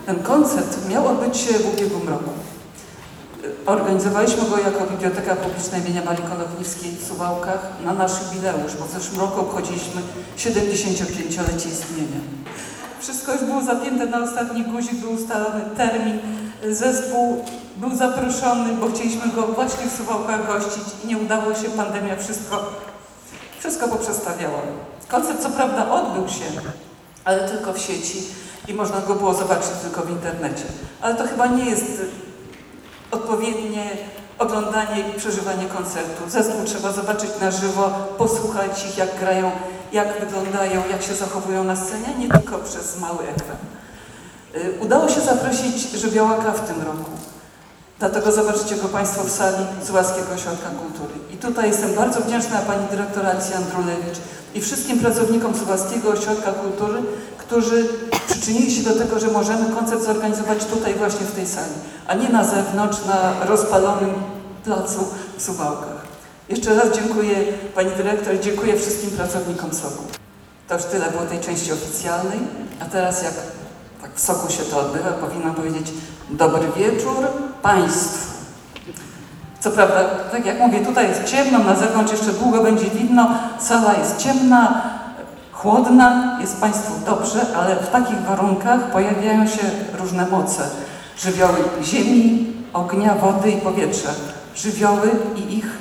Ten koncert miał odbyć się w ubiegłym roku. Organizowaliśmy go jako Biblioteka Publiczna imienia Marii Konopnickiej w Suwałkach na nasz jubileusz, bo w zeszłym roku obchodziliśmy 75-lecie istnienia. Wszystko już było zapięte na ostatni guzik, był ustalony termin, zespół był zaproszony, bo chcieliśmy go właśnie w Suwałkach gościć i nie udało się, pandemia wszystko poprzestawiała. Koncert co prawda odbył się, ale tylko w sieci i można go było zobaczyć tylko w internecie. Ale to chyba nie jest odpowiednie oglądanie i przeżywanie koncertu. Zespół trzeba zobaczyć na żywo, posłuchać ich, jak grają, jak wyglądają, jak się zachowują na scenie, nie tylko przez mały ekran. Udało się zaprosić żywiołaka w tym roku. Dlatego zobaczycie go Państwo w sali Suwalskiego Ośrodka Kultury. I tutaj jestem bardzo wdzięczna pani dyrektor Alicji Andrulewicz i wszystkim pracownikom Suwalskiego Ośrodka Kultury, którzy przyczynili się do tego, że możemy koncert zorganizować tutaj właśnie w tej sali, a nie na zewnątrz, na rozpalonym placu w Suwałkach. Jeszcze raz dziękuję pani dyrektor i dziękuję wszystkim pracownikom SOK-u. To już tyle było tej części oficjalnej, a teraz jak tak w SOK-u się to odbywa, powinnam powiedzieć dobry wieczór Państwu. Co prawda, tak jak mówię, tutaj jest ciemno, na zewnątrz jeszcze długo będzie widno, sala jest ciemna, chłodna, jest Państwu dobrze, ale w takich warunkach pojawiają się różne moce. Żywioły ziemi, ognia, wody i powietrza. Żywioły i ich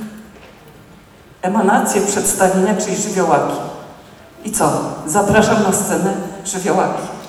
emanacje przedstawienia, czyli żywiołaki. I co? Zapraszam na scenę żywiołaki.